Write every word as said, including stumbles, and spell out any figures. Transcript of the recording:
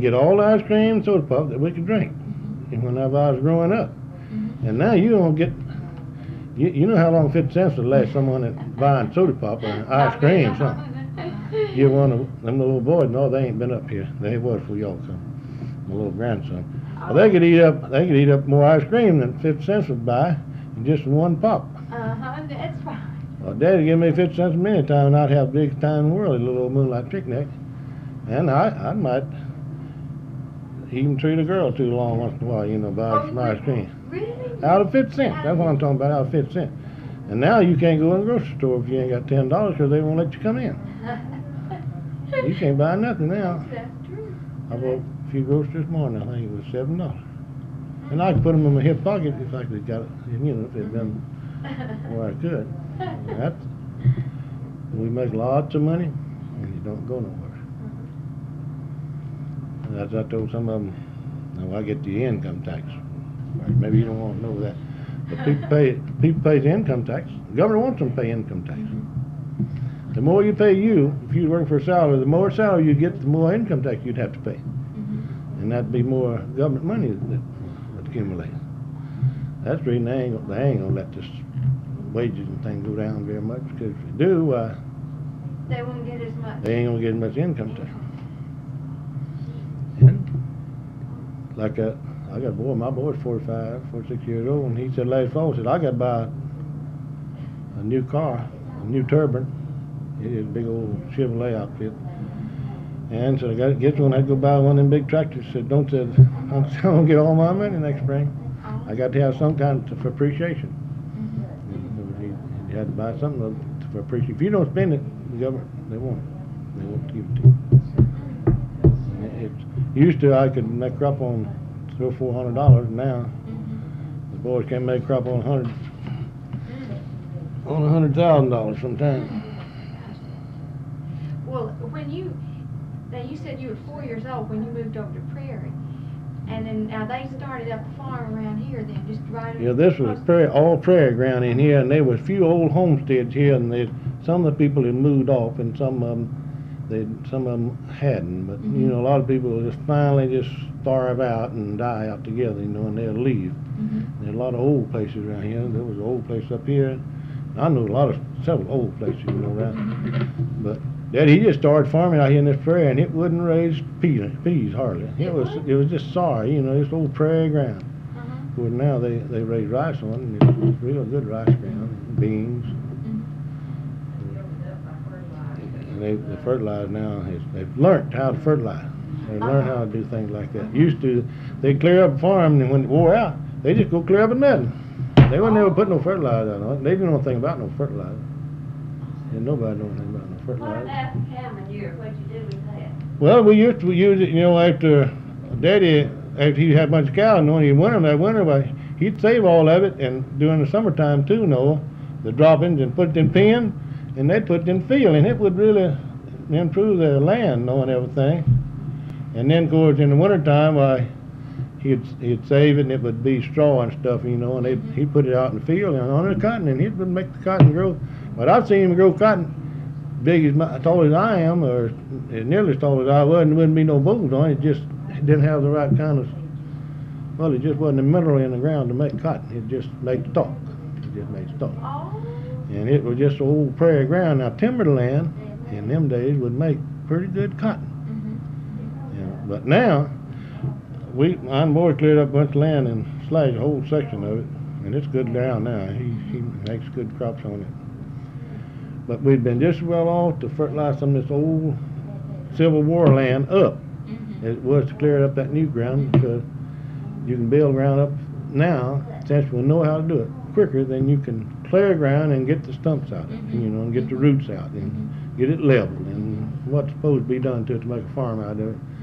get all the ice cream and soda pop that we could drink. And whenever I was growing up. And now you don't get, you, you know how long fifty cents would last someone that buying soda pop or ice cream or something. You one of them little boys, no, they ain't been up here. They was before y'all come. My little grandson. Well, they could eat up, they could eat up more ice cream than fifty cents would buy in just one pop. Uh-huh, that's right. Well, Daddy give me fifty cents a minute time and I'd have the biggest time in the world, a little old moonlight picnic. And I, I might even treat a girl too long once in a while, you know, buy Oh, some ice cream. Really? Out of fifty cents. That's what I'm talking about, out of fifty cents. And now you can't go in the grocery store if you ain't got ten dollars because they won't let you come in. You can't buy nothing now. That's true. I bought a few groceries this morning. I think it was seven dollars. And I could put them in my hip pocket if I could got it, you know, if they'd done where I could. And that's, we make lots of money and you don't go nowhere. And as I told some of them, now I get the income tax. Maybe you don't want to know that. But people pay, people pay the income tax. The government wants them to pay income tax. The more you pay you, if you're working for a salary, the more salary you get, the more income tax you'd have to pay. Mm-hmm. And that'd be more government money that would accumulate. That's the reason they ain't, they ain't gonna let this wages and things go down very much, because if they do, uh, They won't get as much. they ain't gonna get as much income tax. And like a, I got a boy, my boy's forty-five, forty-six years old, and he said last fall, he said, I got to buy a new car, a new turbine. It is a big old Chevrolet outfit. And so I got to get one, I'd go buy one of them big tractors. Said, don't say, I'm gonna get all my money next spring. I got to have some kind of appreciation. Mm-hmm. And you had to buy something for appreciation. If you don't spend it, the government, they won't. They won't give it to you. It's, used to, I could make crop on three or four hundred dollars. Now, mm-hmm. the boys can't make crop on a hundred, on a hundred thousand dollars sometimes. Well, when you, now you said you were four years old when you moved over to Prairie, and then now they started up a farm around here then, just right. Yeah, this was prairie, all prairie ground in here, and there was a few old homesteads here, and they, some of the people had moved off, and some of them, they, some of them hadn't. But mm-hmm. you know, a lot of people will just finally just starve out and die out together, you know, and they'll leave. Mm-hmm. There's a lot of old places around here. There was an old place up here. I know a lot of several old places, you know, around. But Daddy, he just started farming out here in this prairie, and it wouldn't raise peas, peas hardly. It, it was, was, it was just sorry, you know, this old prairie ground. Uh-huh. Well, now they they raise rice on it, and it's real good rice ground, beans. And they, they fertilize now. It's, they've learned how to fertilize. They've learned how to do things like that. Used to, they'd clear up a farm, and when it wore out, they just go clear up and mud. They wouldn't ever put no fertilizer on it. They didn't know anything about no fertilizer. And nobody knew anything about no fertilizer. What about the calendar year? What'd you do with that? Well, we used to use it, you know, after Daddy, after he had a bunch of cows, and when he winter, that winter, but he'd save all of it, and during the summertime too, Noah, the droppings, and put it in pen, and they'd put it in field, and it would really improve the land, knowing everything. And then, of course, in the wintertime, why, he'd he'd save it, and it would be straw and stuff, you know, and mm-hmm. he'd put it out in the field and on the cotton, and he'd make the cotton grow. But I've seen him grow cotton big as my, tall as I am, or nearly as tall as I was, and there wouldn't be no bulbs on it. It just it didn't have the right kind of, well, it just wasn't a mineral in the ground to make cotton. It just made stalk. It just made stalk. Oh. And it was just old prairie ground. Now, timberland in them days would make pretty good cotton. Mm-hmm. Yeah, but now, we, my boy cleared up a bunch of land and slagged a whole section of it, and it's good ground now. He, he makes good crops on it. But we'd been just well off to fertilize some of this old Civil War land up. Mm-hmm. It was to clear up that new ground, because you can build ground up now, since we know how to do it quicker than you can clear ground and get the stumps out, mm-hmm. you know, and get the roots out and mm-hmm. get it leveled and what's supposed to be done to it to make a farm out of it.